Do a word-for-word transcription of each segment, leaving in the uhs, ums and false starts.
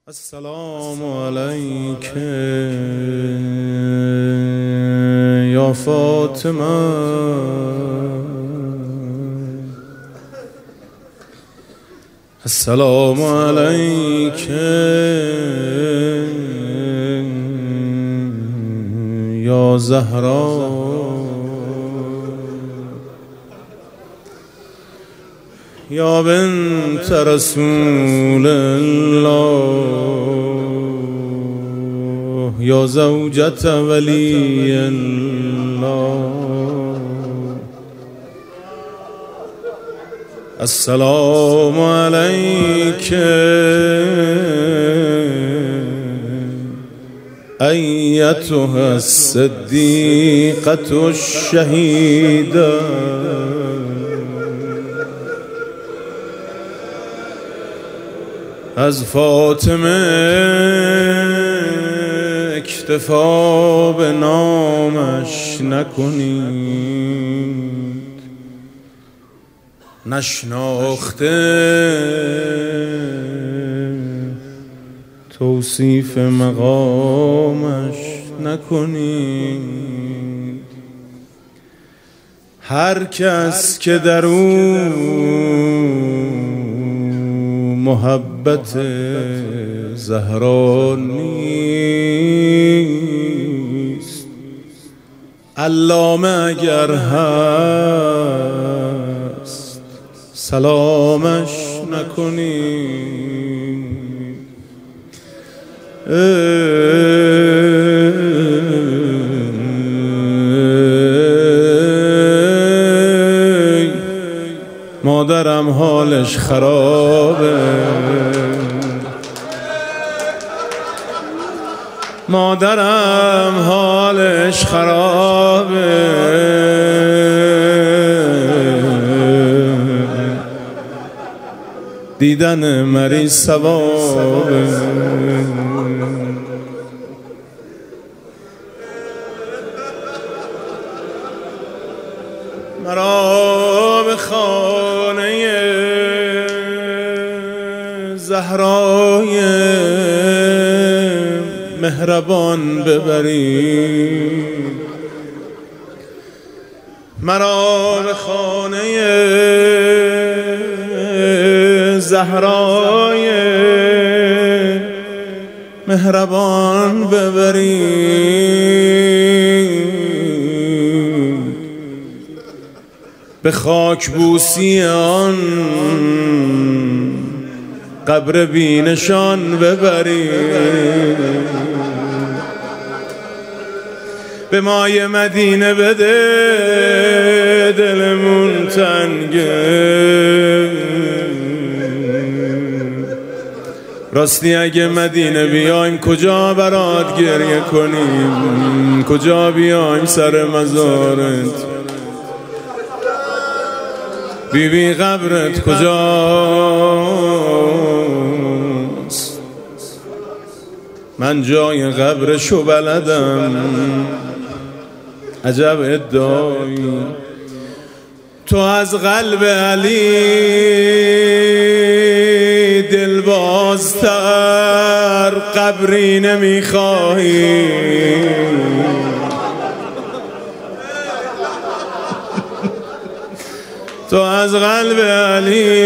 السلام علیک یا فاطمه، السلام علیک یا زهرا، یا بنت رسول الله، یا زوجة ولی الله. السلام علیک ایتها الصدیقة الشهیدة، از فاطمه اکتفا به نامش نکنید، نشناخته توصیف مقامش نکنید. هر کس که در او محبت زهرا نیست، علامه اگر هست سلامش نکنید. مادرم حالش خرابه، مادرم حالش خرابه، دیدن مریض ثوابه. مرا به خانه زهرای مهربان ببرید، مرا به خانه زهرای مهربان ببرید، به خاک بوسی آن قبر بینشان ببرید، به مای مدینه بده دلمون تنگه. راستی اگه مدینه بیایم کجا برات گریه کنیم، کجا بیایم سر مزارت، بی بی قبرت کجاست؟ من جای قبرشو بلدم، عجب ادعایی. تو از قلب علی دلبازتر قبری نمیخواهی، تو از قلب علی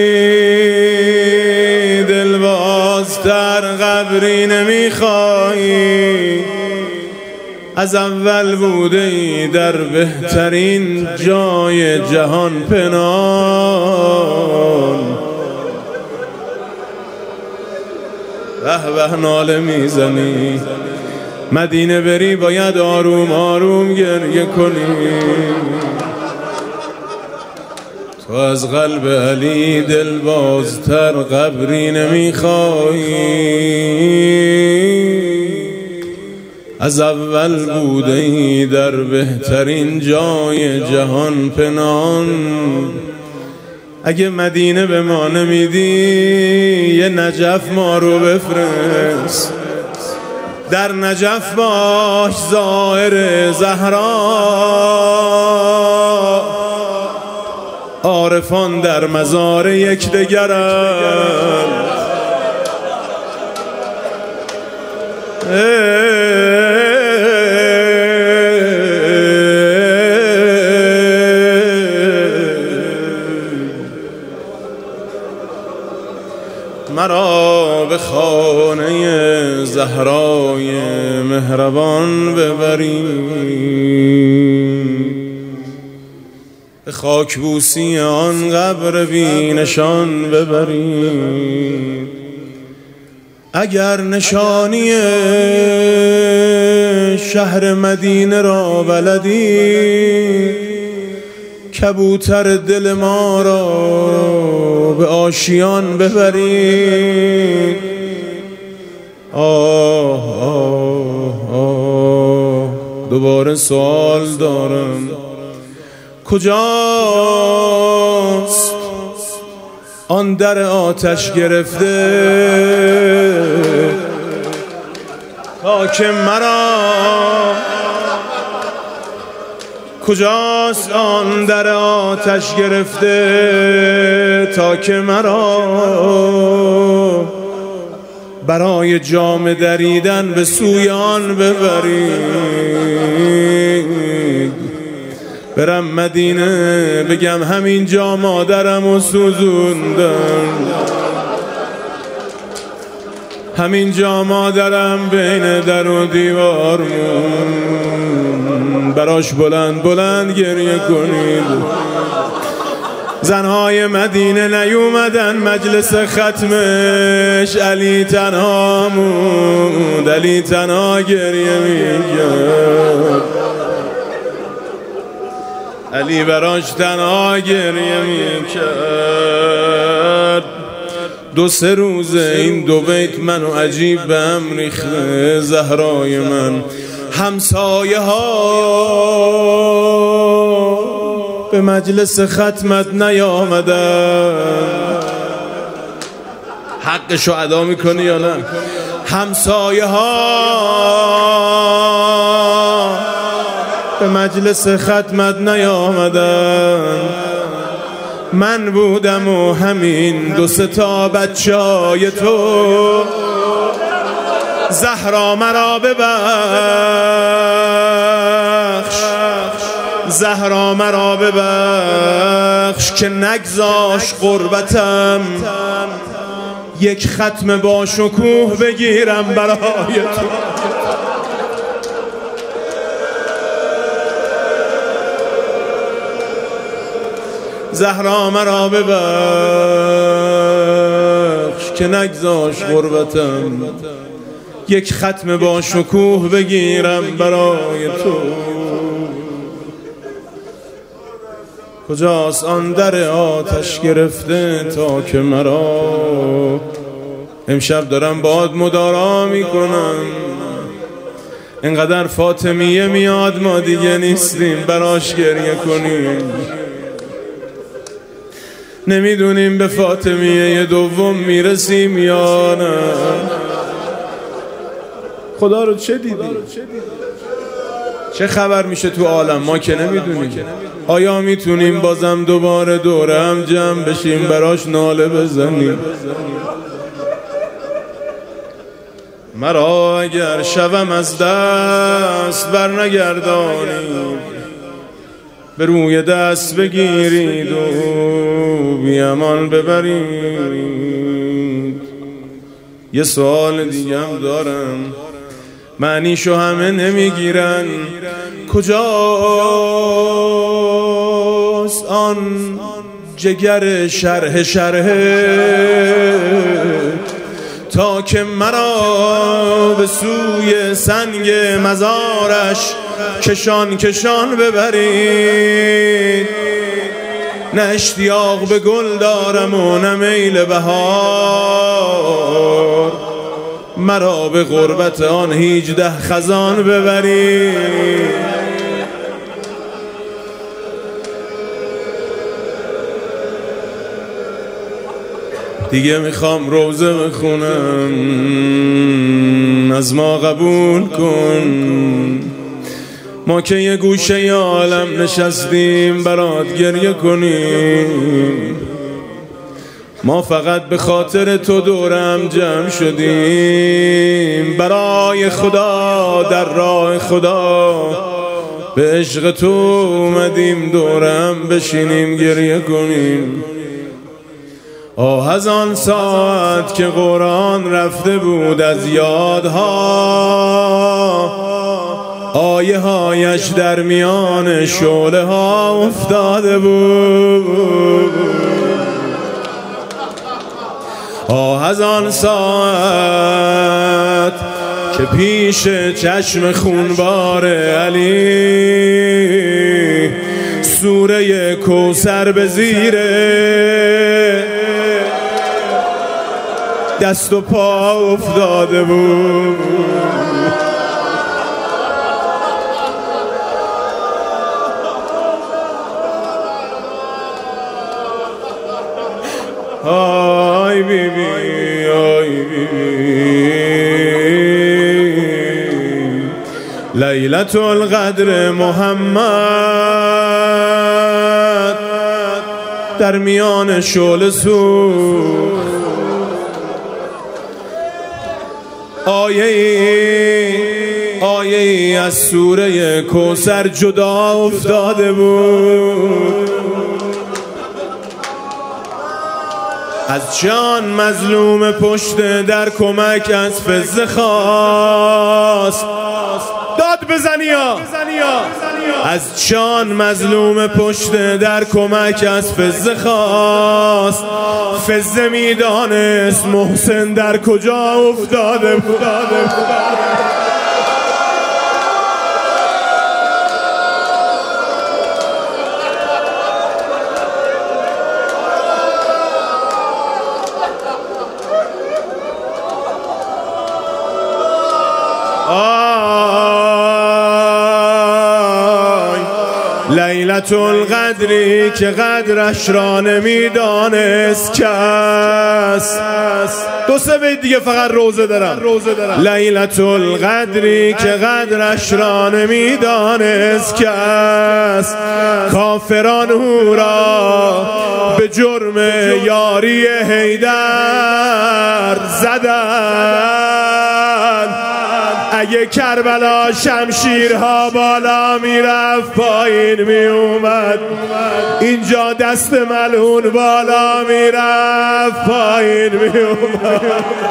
دلبازتر قبری نمیخواهی، از اول بوده ای در بهترین جای جهان پنهان. به به ناله میزنی، مدینه بری باید آروم آروم گریه کنی. تو از قلب علی دلبازتر قبری نمیخواهی، از اول بوده ای در بهترین جای جهان پنهان. اگه مدینه به ما نمیدی یه نجف ما رو بفرست، در نجف باش ظاهر زهرا، عارفان در مزار یکدیگرند. مرا به خانه زهرای مهربان ببرید، به خاکبوسی آن قبر بی نشان ببرید. اگر نشانی شهر مدینه را بلدی، کبوتر دل ما را به آشیان ببرید. آه آه آه دوباره سوال دارم، کجاست آن در آتش گرفته تا که مرا، کجاست آن در آتش گرفته تا که مرا برای جام دریدن به سوی آن ببرید. برم مدینه بگم همینجا مادرمو سوزوندم، همینجا مادرم بین در و دیوار مون، براش بلند بلند گریه کنید. زنهای مدینه نیومدن مجلس ختمش، علی تنها موند، علی تنها گریه میکرد، علی براش تنها گریه میکرد. دو سه روزه این دو بیت منو عجیب به هم ریخته. زهرای من همسایه ها به مجلس ختمت نیامدن، حقشو ادا میکنی یا نه؟ همسایه ها به مجلس ختمت نیامدن، من بودم و همین دو سه تا بچهای تو. زهرا مرا ببخش، زهرا مرا ببخش که نگذاش غربتم یک ختم با شکوه بگیرم برای تو. زهرا مرا ببخش که نگذاش غربتم یک ختم با شکوه بگیرم برای تو. کجاست آن در آتش گرفته تا که مرا، امشب دارم باد مدارا میکنم، اینقدر فاطمیه میاد ما دیگه نیستیم براش گریه کنیم. نمیدونیم به فاطمیه دوم میرسیم یا نه. خدا رو چه دیدی؟ چه خبر میشه تو عالم؟ ما که نمیدونیم. آیا میتونیم بازم دوباره دوره هم جمع بشیم براش ناله بزنیم؟ مرا اگر شوم از دست بر نگردانید، به روی دست بگیرید و بی امان ببرید. یه سوال دیگه هم دارم، معنیشو همه نمیگیرن. کجاست آن جگر شرح شرح تا که مرا به سوی سنگ مزارش کشان کشان ببرید؟ نه اشتیاق به گل دارم و نه میل بهار، مرا به غربت آن هیجده خزان ببرید. دیگه میخوام روزه بخونم، از ما قبول کن. ما که یه گوشه عالم نشستیم برات گریه کنیم، ما فقط به خاطر تو دورم جمع شدیم. برای خدا در راه خدا به عشق تو اومدیم دورم بشینیم گریه کنیم. آه از آن ساعت که قرآن رفته بود از یادها، آیه هایش در میان شعله ها افتاده بود. آه از آن ساعت که پیش چشم خونبار علی سوره کوثر به زیر دست و پا افتاده بود. آی بی بی آی بی بی لیلة القدر محمد در میان شعله سوخت. آیه ای آیه ای از سوره کوثر جدا افتاده بود. از جان مظلوم پشت در کمک از فزه خواست. داد بزنی ها. از جان مظلوم پشت در کمک از فزه خواست. فزه میدانست محسن در کجا افتاده بود. لیلة القدری که قدرش را نمیدانست کس. دو سه بیت دیگه فقط روزه دارم. لیلة القدری که قدرش را نمیدانست کس، کافران او را به جرم یاری حیدر زدن. اگه کربلا شمشیرها بالا میرفت پایین میومد، اینجا دست ملعون بالا میرفت پایین میومد.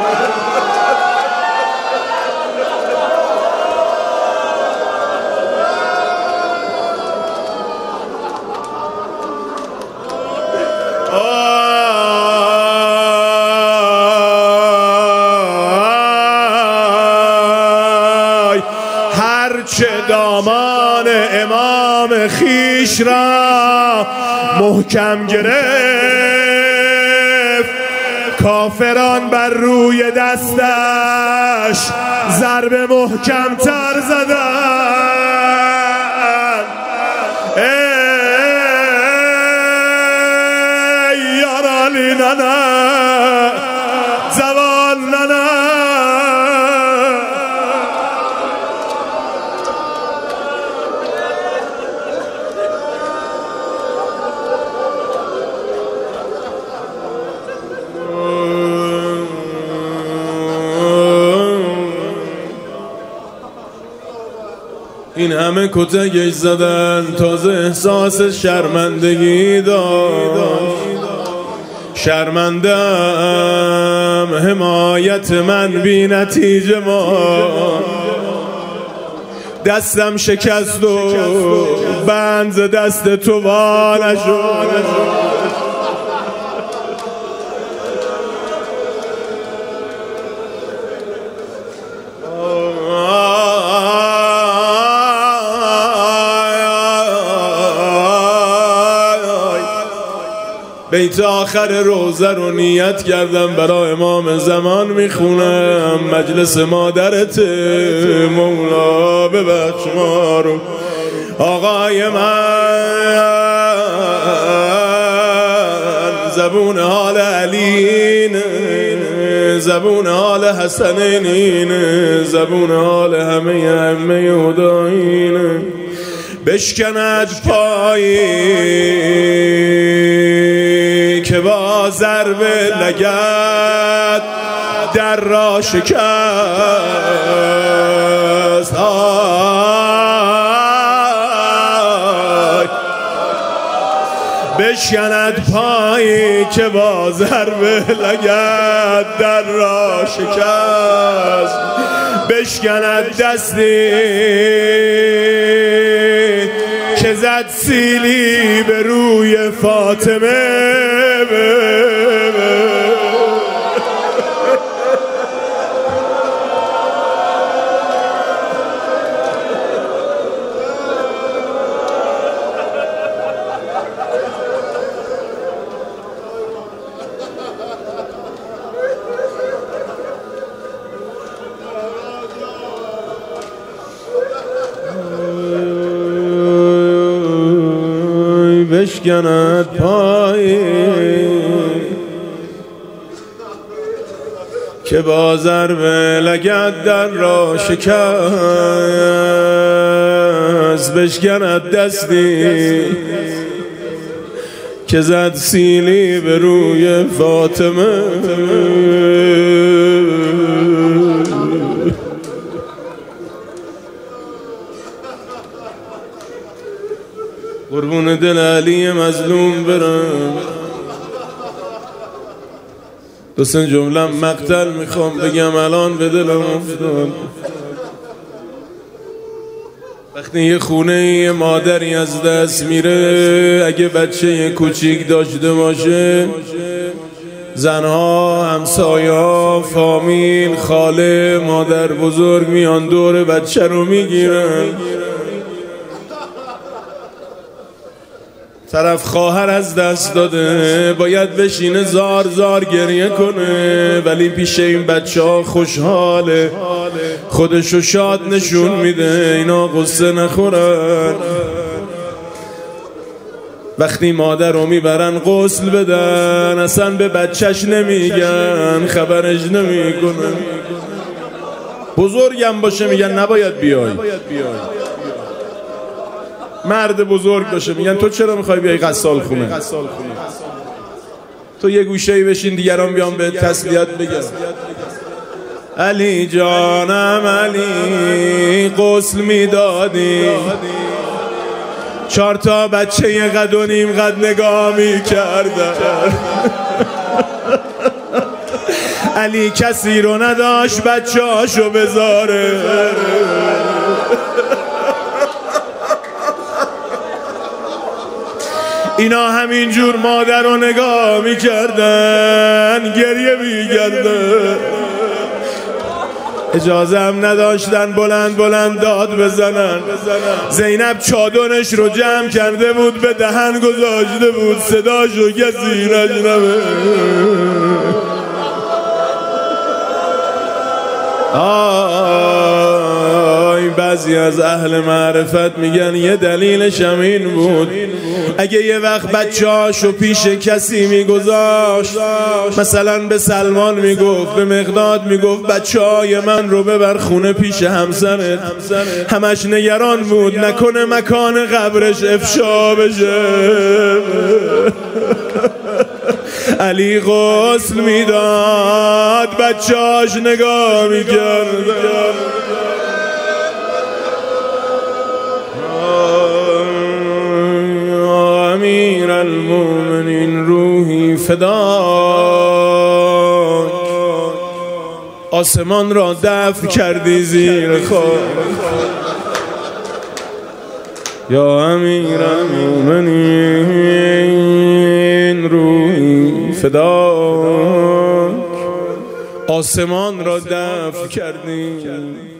چه دامان امام خیش را محکم گرفت، کافران بر روی دستش ضرب محکم تر زدن. ای یارالی ننه زوال ننه این همه کتکش زدن تازه احساس شرمندگی داشت. شرمندم حمایت من بی نتیجه ما، دستم شکست و بند دست تو وا نشد. بیت آخر روزه رو نیت کردم برای امام زمان میخونم. مجلس مادرت مولا ببخش ما رو. آقای من زبون حال علین، زبون حال حسنین، زبون حال همه همه هدایین. بشکند پایی که با ضرب لگد در را شکست. بشکند پایی که با ضربه لگد در را شکست، بشکند دستی که زد سیلی به روی فاطمه. بشکند پایی که با ضرب لگد در را شکست، بشکند دستی که زد سیلی به روی فاطمه. قربون دل علی مظلوم برم. دو سه جمله مقتل میخوام بگم الان به دلم افتاد. وقتی یه خونه یه مادری از دست میره، اگه بچه یه کوچیک داشته باشه، زنها، همسایا، فامیل، خاله، مادر بزرگ میان دور بچه رو میگیرن. طرف خواهر از دست داده، باید بشینه زار زار گریه کنه، ولی پیش این بچه ها خوشحاله، خودشو شاد نشون میده، اینا قصه نخورن. وقتی مادر رو میبرن غسل بدن، اصلا به بچهش نمیگن، خبرش نمیکنن. بزرگم باشه میگن نباید بیای، مرد بزرگ باشه میگن تو چرا میخوای بیای غسال خونه، تو یه گوشه‌ای بشین دیگران بیان به تسلیت بگن. علی جانم علی غسل میدادی، چهار تا بچه یه قد و نیم قد نگاه میکردن. علی کسی رو نداشت بچه هاشو بذاره، اینا همینجور مادر رو نگاه میکردن، گریه میکردن، اجازه هم نداشتن بلند بلند داد بزنن. زینب چادرش رو جمع کرده بود، به دهن گذاشته بود، صداشو کسی نشنوه. آی بعضی از اهل معرفت میگن یه دلیلش هم این بود، اگه یه وقت بچه هاشو پیش کسی میگذاشت، مثلا به سلمان میگفت، به مقداد میگفت بچه های من رو ببر خونه پیش همسرت، همش نگران بود نکنه مکان قبرش افشا بشه. علی غسل میداد، بچه هاش نگاه میکرد. امیر المومنین روحی فداک، آسمان را دفع کردی زیر خاک. یا امیر المومنین روحی فداک، آسمان را دفع کردی.